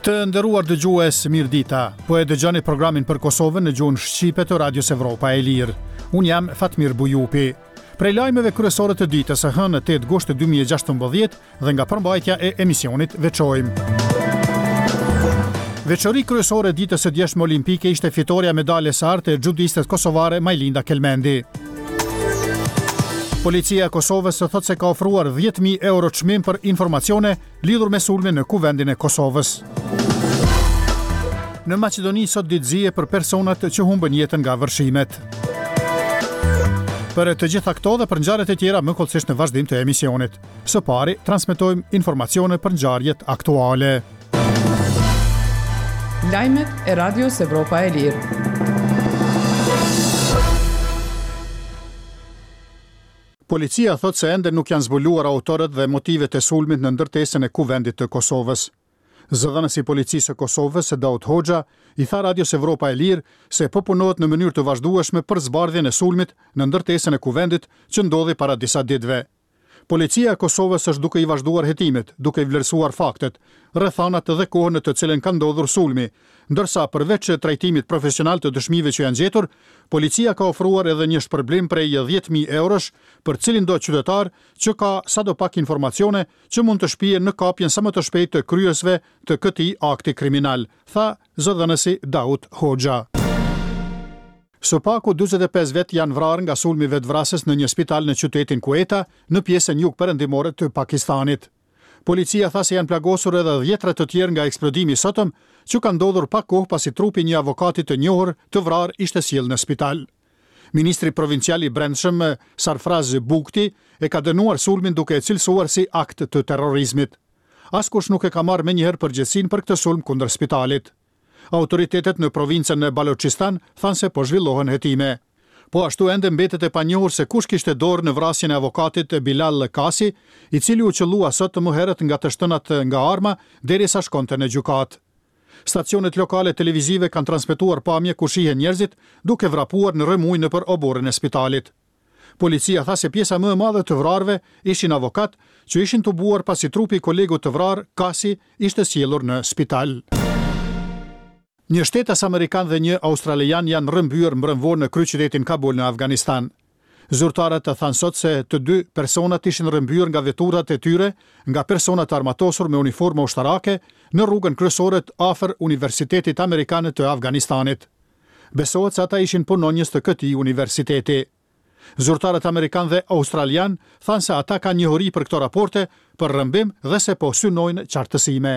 Të nderuar dëgjues, mirëdita. Po e dëgjoni programin për Kosovën në gjuhën shqipe të Radios Evropa e Lirë. Unë jam Fatmir Bujupi. Prej lajmeve kryesore të ditës së hënë 8 gusht 2016 dhe nga përmbajtja e emisionit veçojmë. Veçori kryesore ditës së djeshme olimpike ishte fitoria medaljes së artë e judistes kosovare Majlinda Kelmendi. Policia e Kosovës thotë se ka ofruar 10.000 euro çmim për informacione lidhur me sulmin në kuvendin e Kosovës. Në Maqedoni sot ditëzie për personat që humbën jetën nga vërshimet. Për të gjitha këto dhe për ngjarjet e tjera më kollësisht në vazhdim të emisionit. Së pari transmetojmë informacione për ngjarjet aktuale. Lajmet e Radios Evropa e Lirë. Policia thotë se ende nuk janë zbuluar autorët dhe motivet e sulmit në ndërtesën e kuvendit të Kosovës. Zëdhënësi i policisë së Kosovës, Daud Hoxha, i tha Radios Evropa e Lirë se po punohet në mënyrë të vazhdueshme për zbardhjen e sulmit në ndërtesën e kuvendit që ndodhi para disa ditëve. Policia e Kosovës është duke i vazhduar hetimet, duke i vlerësuar faktet, rrethanat dhe kohën në të cilën ka ndodhur sulmi, ndërsa përveç trajtimit profesional të dëshmive që janë gjetur, policia ka ofruar edhe një shpërblim prej 10.000 eurosh për cilin do qytetar që ka sadopak informacione që mund të shpihen në kapjen sa më të shpejtë të kryesve të këtij akti kriminal, tha zëdhënësi Daud Hoxha. Së paku 45 vet janë vrarë nga sulmi vetvrasës në një spital në qytetin Kueta, në pjesën jugperëndimore të Pakistanit. Policia tha se janë plagosur edhe 10 të tjerë nga eksplodimi sotëm, që ka ndodhur pak kohë pasi trupi një avokati të njohur të vrarë ishte sjellë në spital. Ministri provincial i brendshëm Sarfraz Bukti e ka dënuar sulmin duke e cilësuar si akt të terrorizmit. Askush nuk e ka marrë menjëherë përgjegjësinë për këtë sulm kundër spitalit. Autoritetet në provincën e Balochistan thanë se po zhvillohen hetime. Po ashtu ende mbetet e panjohur se kush kishte dorë në vrasjen e avokatit Bilal Kasi, i cili u qellua sot më herët nga të shtënat nga arma derisa shkonte në gjykat. Stacionet lokale televizive kanë transmetuar pamje ku shihen njerëzit duke vrapuar në rrëmuj nëpër oborrin e spitalit. Policia tha se pjesa më e madhe të vrarëve ishin avokat që ishin tubuar pasi trupi i kolegut të vrarë, Kasi, ishte sjellur në spital. Një shtetas amerikan dhe një australian janë rrëmbyer mbrëmvor në kryeqytetin Kabul në Afganistan. Zyrtarët thanë sot se të dy personat ishin rrëmbyer nga veturat e tyre nga persona të armatosur me uniforma ushtarake në rrugën kryesore afër Universitetit Amerikan të Afganistanit. Besohet se ata ishin punonjës të këtij universiteti. Zyrtarët amerikan dhe australian thanë se ata kanë njohuri për këto raporte për rrëmbim dhe se po synojnë qartësime.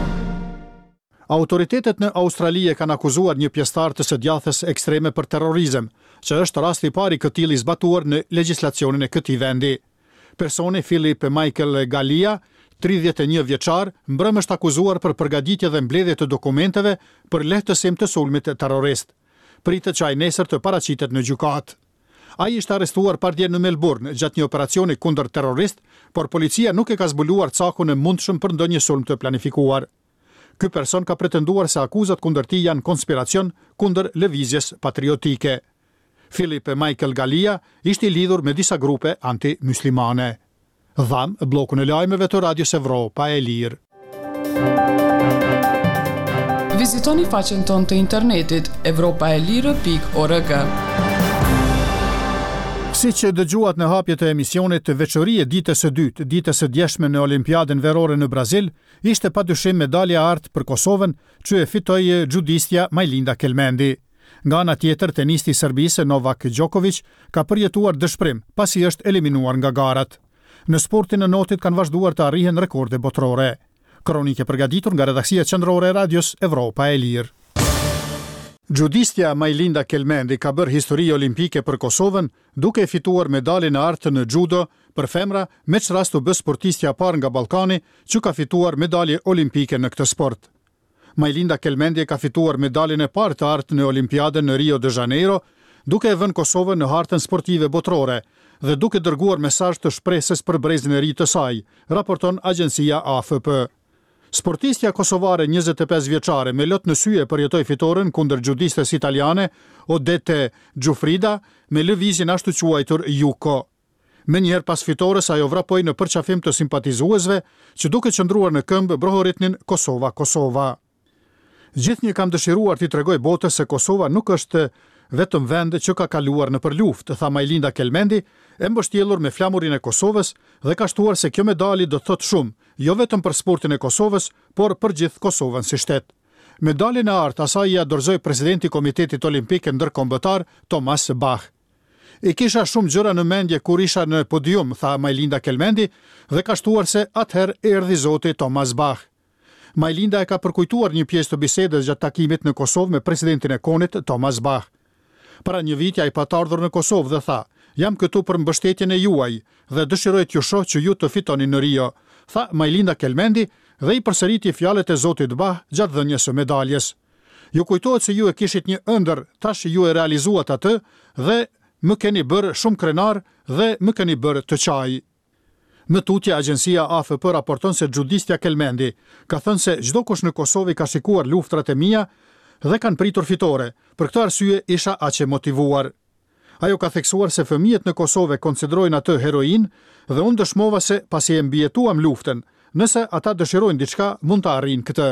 Autoritetet në Australi e kanë akuzuar një pjesëtar të së djathës ekstreme për terrorizëm, që është rasti i parë i këtillë i zbatuar në legjislacionin e këtij vendi. Personi Philip Michael Galia, 31 vjeçar, mbrëm është akuzuar për përgatitje dhe mbledhje të dokumenteve për lehtësim të sulmit terrorist. Pritet që ai nesër të paraqitet në gjykat. Ai ishte arrestuar partje në Melbourne gjatë një operacioni kundër terrorist, por policia nuk e ka zbuluar cakun e mundshëm për ndonjë sulm të planifikuar. Ky person ka pretenduar se akuzat kundër tij janë konspiracion kundër lëvizjes patriotike. Philip Michael Galia ishte i lidhur me disa grupe anti-muslimane. Dham bllokun e lajmeve të Radios Evropa e Lirë. Vizitoni faqen tonë të internetit evropaelire.org. Si që dëgjuat në hapje të emisionit të veçori e ditës së dytë, ditës së djeshme në Olimpiadën verore në Brazil, ishte padyshim medalja artë për Kosovën që e fitoi judistja Majlinda Kelmendi. Nga ana tjetër, tenisti i Serbisë Novak Djokovic ka përjetuar dëshpërim pasi është eliminuar nga garat. Në sportin e notit kanë vazhduar të arrihen rekorde botërore. Kronike përgatitur nga redaksia qendrore e Radios Evropa e Lirë. Judistja Majlinda Kelmendi ka bërë histori olimpike për Kosovën duke fituar medaljen e artë në judo për femra, me që rast u bë sportistja parë nga Ballkani që ka fituar medalje olimpike në këtë sport. Majlinda Kelmendi ka fituar medaljen e parë të artë në Olimpiadën në Rio de Janeiro, duke e vënë Kosovën në hartën sportive botërore dhe duke dërguar mesazh të shpresës për brezin e ri të saj, raporton agjencia AFP. Sportistja kosovare 25 vjeçare me lot në sy e përjetoi fitoren kundër judistes italiane Odete Giuffrida me lëvizjen ashtu quajtur Juko. Menjëherë pas fitores ajo vrapoi në përqafim të simpatizuesve që duke qëndruar në këmbë brohoritnin Kosova. Gjithnjë kam dëshiruar t'i tregoj botës se Kosova nuk është vetëm vend që ka kaluar në për luftë, tha Majlinda Kelmendi, e mbështjellur me flamurin e Kosovës dhe ka shtuar se kjo medalje do të thotë shumë, jo vetëm për sportin e Kosovës, por për gjithë Kosovën si shtet. Medaljen e artë asaj ia dorëzoi presidenti i Komitetit Olimpik Ndërkombëtar, Thomas Bach. E kisha shumë gjëra në mendje kur isha në podium, tha Majlinda Kelmendi, dhe ka shtuar se atëherë erdhi zoti Thomas Bach. Majlinda e ka përkujtuar një pjesë të bisedës gjatë takimit në Kosovë me presidentin e KONit, Thomas Bach. Para një viti ai pa ardhur në Kosovë dhe tha: "Jam këtu për mbështetjen e juaj dhe dëshiroj t'ju shoh që ju të fitoni në Rio", tha Majlinda Kelmendi dhe i përsëriti fjalët e zotit Bach gjatë dhënies së medaljes. "Ju kujtohet se ju e kishit një ëndër, tash ju e realizuat atë dhe më keni bërë shumë krenar dhe më keni bërë të qaj." Në tutje, agjencia AFP raporton se Xhudistja Kelmendi ka thënë se çdo kush në Kosovë ka shikuar luftrat e mia dhe kanë pritur fitore. Për këtë arsye isha aq e motivuar. Ajo ka theksuar se fëmijët në Kosovë konsiderojnë atë heroin dhe unë dëshmova se pasi e mbijetuam luftën, nëse ata dëshirojnë diçka, mund të arrijnë këtë.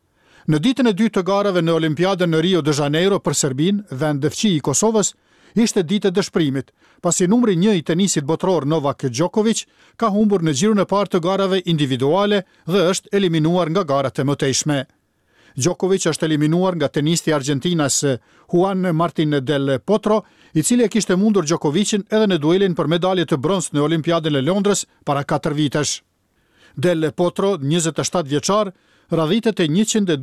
Në ditën e dytë të garave në Olimpiadën në Rio de Janeiro për Serbinë, vend dëfqi i Kosovës, ishte ditë e dëshpërimit, pasi numri 1 i tenisit botror Novak Djokovic ka humbur në xhirun e parë të garave individuale dhe është eliminuar nga garat e mëtejshme. Djokovic është eliminuar nga tenisti Argentinas Juan Martín del Potro, i cili e kishte mundur Djokovicin edhe në duelin për medalje të bronz në Olimpiadën e Londrës para 4 vitesh. Del Potro, 27 vjeçar, radhitet e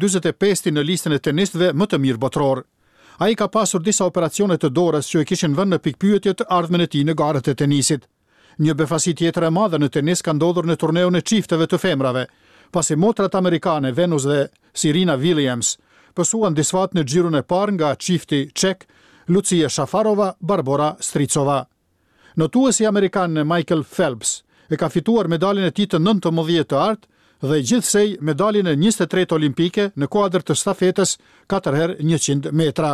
145 në listën e tenistëve më të mirë botror. Ai ka pasur disa operacione të dorës që e kishin vënë në pikpyetje të ardhmen e tij në garat e tenisit. Një befasi tjetër e madhe në tenis ka ndodhur në turneun e çifteve të femrave, pasi motrat amerikane Venus dhe Serena Williams pësuan disfat në xhirun e parë nga çifti çek Lucia Shafarova, Barbora Stricova. Notuesi amerikan Michael Phelps e ka fituar medaljen e tij të 19 të artë dhe gjithsej medaljen e 23 olimpike në kuadër të stafetës 4x100 metra.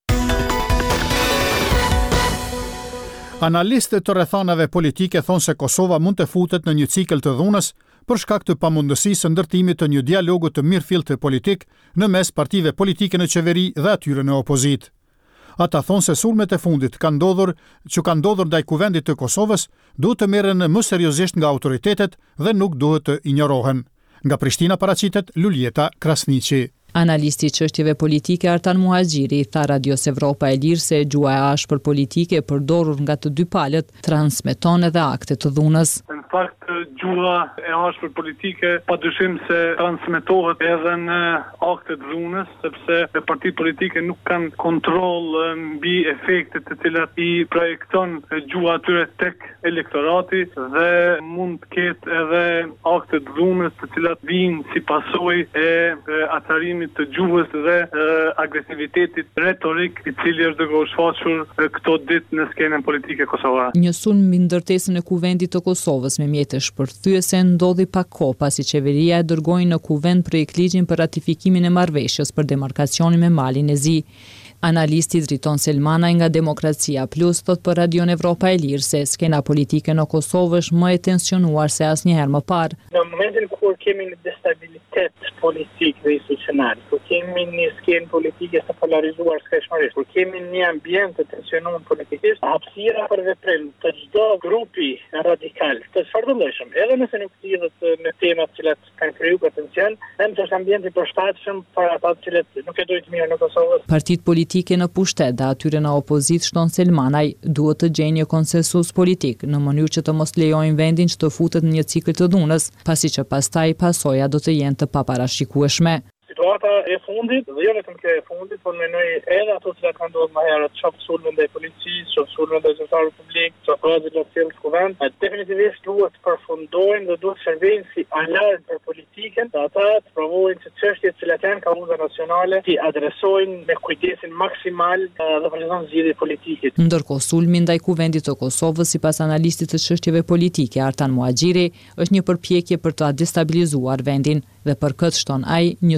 Analistët të rrethanave politike thonë se Kosova mund të futet në një cikël të dhunës për shkak të pamundësisë së ndërtimit të një dialogu të mirëfillt politik në mes partive politike në qeveri dhe atyre në opozit. Ata thonë se sulmet e fundit që kanë ndodhur ndaj kuvendit të Kosovës duhet të merren më seriozisht nga autoritetet dhe nuk duhet të injorohen. Nga Prishtina paraqitet Luljeta Krasniqi. Analisti i çështjeve politike Artan Muhaxhiri tha Radios Evropa e Lirë se gjua e ashpër politike e përdorur nga të dy palët transmeton edhe akte të dhunës. Në fakt, gjua e ashpër politike padyshim se transmetohet edhe në akte të dhunës, sepse partitë politike nuk kanë kontroll mbi efektet të cilat i projekton gjua atyre tek elektorati dhe mund të ketë edhe akte të dhunës të cilat vijnë si pasojë e atarimit të gjuhës dhe agresivitetit retorik i cili është duke u shfaqur këto ditë në skenën politike kosovare. Një sulm mbi ndërtesën e kuvendit të Kosovës me mjete shpërthyese ndodhi pak kohë pasi qeveria e dërgoi në kuvend projektligjin për ratifikimin e marrëveshjes për demarkacionin me Malin e Zi. Analisti Driton Selmanaj nga Demokracia Plus thot për Radion Evropa e Lirë se skena politike në Kosovë është më e tensionuar se asnjëherë më parë. Në momentin kur kemi një destabilitet politik dhe institucional, kur kemi një skenë politike të polarizuar skajshmërisht, kur kemi një ambient të tensionuar politikisht, hapësira për veprim të çdo grupi radikal, të çfarëdolshëm, edhe nëse nuk lidhet me temat që kanë krijuar potencial, them se është ambienti përshtatshëm për ata që nuk e dojnë mirë në Kosovë. Partitë politike në pushtet dhe atyre në opozit shton Selmanaj duhet të gjejnë një konsensus politik në mënyrë që të mos lejojnë vendin që të futet në një cikël të dhunës, pasi që pastaj pasoja do të jenë të paparashikueshme. Situata e fundit, dhe jo vetëm kjo e fundit, por mendoj edhe ato që kanë ndodhur më herët, qoftë sulme ndaj policisë, qoftë sulme ndaj zyrtarit publik, qoftë rrezikë të tillë të kuvend, definitivisht duhet të përfundojnë dhe duhet të shërbejnë si alarm për politikën, dhe ata të provojnë që çështjet që janë kauza nacionale të adresojnë me kujdesin maksimal dhe vazhdon zgjidhje politike. Ndërkohë sulmi ndaj kuvendit të Kosovës sipas analistit të çështjeve politike Artan Muhaxhiri është një përpjekje për të destabilizuar vendin dhe për këtë shton ai një sulm i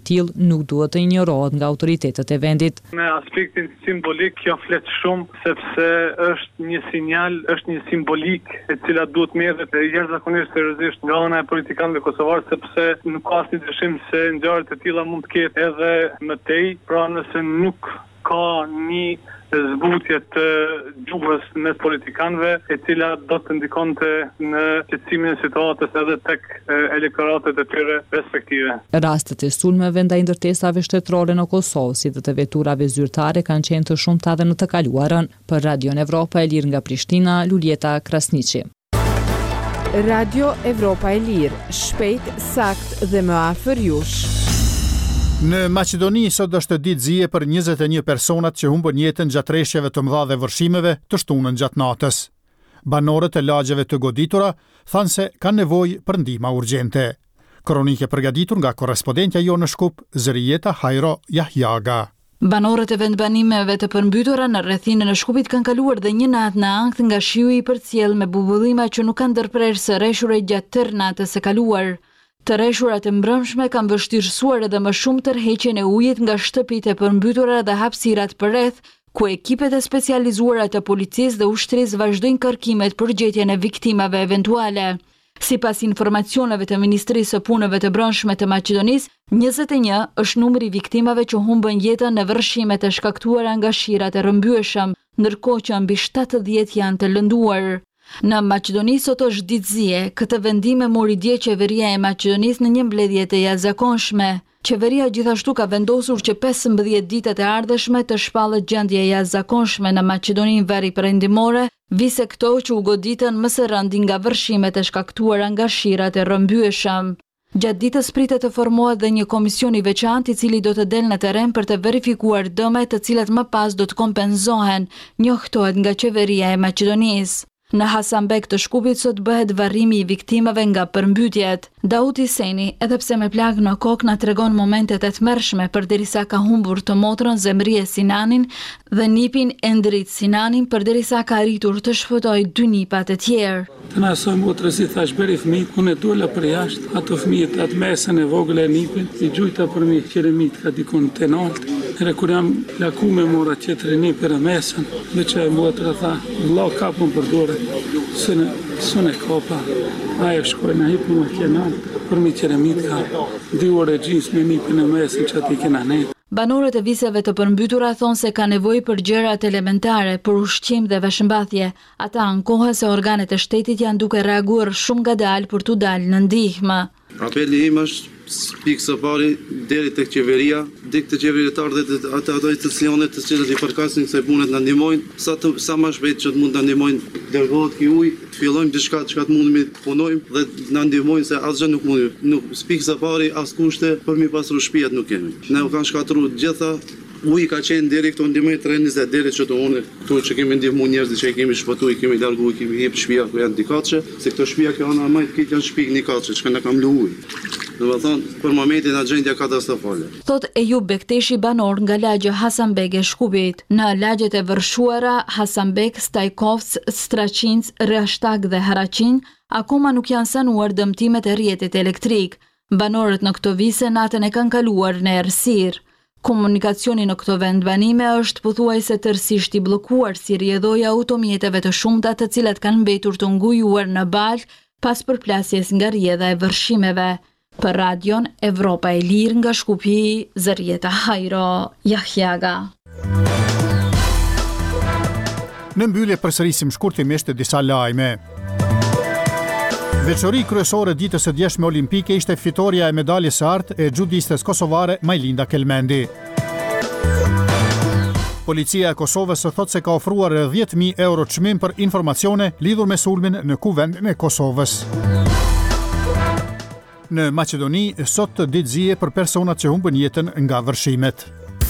tillë nuk duhet të injorohet nga autoritetet e vendit. Në aspektin simbolik kjo flet shumë sepse është një sinjal, është një simbolik e cila duhet merret jashtëzakonisht seriozisht nga ana e politikanëve kosovar sepse nuk ka asnjë dyshim se ngjarje të tilla mund të ketë edhe më tej, pra nëse nuk ka një zbutje të gjuhës mes politikanëve e cila do të ndikonte në qetësimin e situatës edhe tek elektoratet e tyre respektive. Rastet e sulmeve ndaj ndërtesave shtetërore në Kosovë, si dhe të veturave zyrtare kanë qenë të shumta edhe në të kaluarën. Për Radion Evropa e Lirë nga Prishtina, Luljeta Krasniqi. Radio Evropa e Lirë, shpejt, sakt dhe më afër jush. Në Maqedoni sot është ditë zije për 21 personat që humbën jetën gjatë rreshjeve të mëdha dhe vërshimeve të shtunën gjatë natës. Banorët e lagjeve të goditura thanë se kanë nevojë për ndihmë urgjente. Kronikë e përgatitur nga korrespondentja jo në Shkup, Zërijeta Hajro Jahjaga. Banorët e vendbanimeve të përmbytura në rrethinën e Shkupit kanë kaluar dhe një natë në ankth nga shiu i përcjell me bubullima që nuk kanë ndërprerë së rreshur gjatë tërë natës së kaluar. Të rreshurat e mbrëmshme kanë vështirësuar edhe më shumë tërheqjen e ujit nga shtëpitë e përmbytura dhe hapësirat përreth, ku ekipet e specializuara të policisë dhe ushtrisë vazhdojnë kërkimet për gjetjen e viktimave eventuale. Sipas informacioneve të Ministrisë së Punëve të Brendshme të Maqedonisë, 21 është numri i viktimave që humbën jetën në vërshimet e shkaktuara nga shirat e rrëmbyeshëm, ndërkohë që mbi 70 janë të lënduar. Në Maqedoni sot është ditë zije, këtë vendim e mori dje qeveria e Maqedonisë në një mbledhje të jashtëzakonshme. Qeveria gjithashtu ka vendosur që 15 ditët e ardhshme të shpallet gjendja e jashtëzakonshme në Maqedoninë Veriperëndimore, vise këto që u goditën më së rëndi nga vërshimet e shkaktuara nga shirat e rrëmbyeshëm. Gjatë ditës pritet të formohet dhe një komision i veçantë i cili do të delë në terren për të verifikuar dëmet të cilat më pas do të kompenzohen, njoftohet nga qeveria e Maqedonisë. Në Hasanbek të Shkupit sot bëhet varrimi i viktimave nga përmbytjet. Daud Hiseni, edhe pse me plagë në kokë, na tregon momentet e tmerrshme përderisa ka humbur të motrën Zemrije Sinanin dhe nipin Endrit Sinanin përderisa ka arritur të shpëtojë 2 nipat e tjerë. Të na soi motrës i thash bëri fëmijë, unë dola për jashtë, ato fëmijët atë mesën e vogël e nipin, i gjujta për mi qeremit ka dikun të nalt. Era kur jam laku me mora qetëri një për mesën, dhe që e motra tha, vëlla kapën për dorë, sënë e kopa, aje shkojnë a hipë më kjenat, për mi qeremit ka 2 orë gjins me nipin e mesën që ati kena ne. Banorët e viseve të përmbytura thonë se ka nevojë për gjërat elementare, për ushqim dhe veshmbathje. Ata ankohen se organet e shtetit janë duke reaguar shumë ngadalë për t'u dalë në ndihmë. Apeli im është pikë së pari deri tek qeveria, tek të qeveritarë dhe ato institucionet të cilët i përkasin se punët na ndihmojnë, sa më shpejt që të mund na ndihmojnë, dërgohet ky ujë, të fillojmë diçka që të mundemi të punojmë dhe na ndihmojnë se asgjë nuk mundemi. Nuk pikë së pari as kushte për mi pasur shtëpiat nuk kemi. Ne u kanë shkatruar gjitha. Uji ka qenë deri këto ndihmoj 3-20 deri që të unë këtu që kemi ndihmuar njerëzit që i kemi shpëtuar, i kemi larguar, kemi hip shtëpia ku janë dikaçe, se këto shtëpia që ana më të keq janë shtëpi nikaçe që na kam luaj. Domethënë për momentin na gjendja katastrofale. Thot Ejub Bekteshi, banor nga lagja Hasanbek e Shkupit. Në lagjet e vërshuara Hasanbek, Stajkovc, Straçinc, Rështak dhe Haraqin, akoma nuk janë sanuar dëmtimet e rrjetit elektrik. Banorët në këto vise natën e kanë kaluar në errësirë. Komunikacioni në këto vendbanime është pothuajse tërësisht i bllokuar si rrjedhoja automjeteve të shumta të cilat kanë mbetur të ngujuar në balë pas përplasjes nga rrjedha e vërshimeve. Për Radion Evropa e Lirë nga Shkupi, Zërijeta Hajro Jahjaga. Në mbyllje përsërisim shkurtimisht disa lajme. Veçori kryesore ditës së djeshme olimpike ishte fitoria e medaljes së artë e xhudistes kosovare Majlinda Kelmendi. Policia e Kosovës thotë se ka ofruar 10.000 euro çmim për informacione lidhur me sulmin në kuvendin e Kosovës. Në Maqedoni sot ditë zije për personat që humbën jetën nga vërshimet.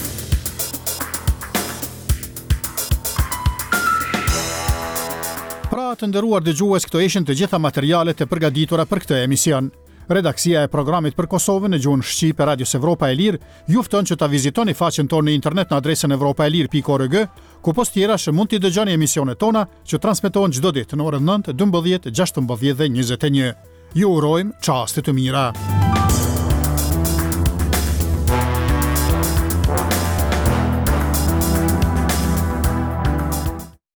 Pra të nderuar dëgjues, këto ishin të gjitha materialet e përgatitura për këtë emision. Redaksia e programit për Kosovën në gjuhën shqipe e Radios Evropa e Lirë ju fton që ta vizitoni faqen tonë në internet në adresën evropaelir.org, ku post tjerash mund t'i dëgjoni emisionet tona që transmetohen çdo ditë në orën 9, 12, 16 dhe 21. Ju urojmë çaste të mira.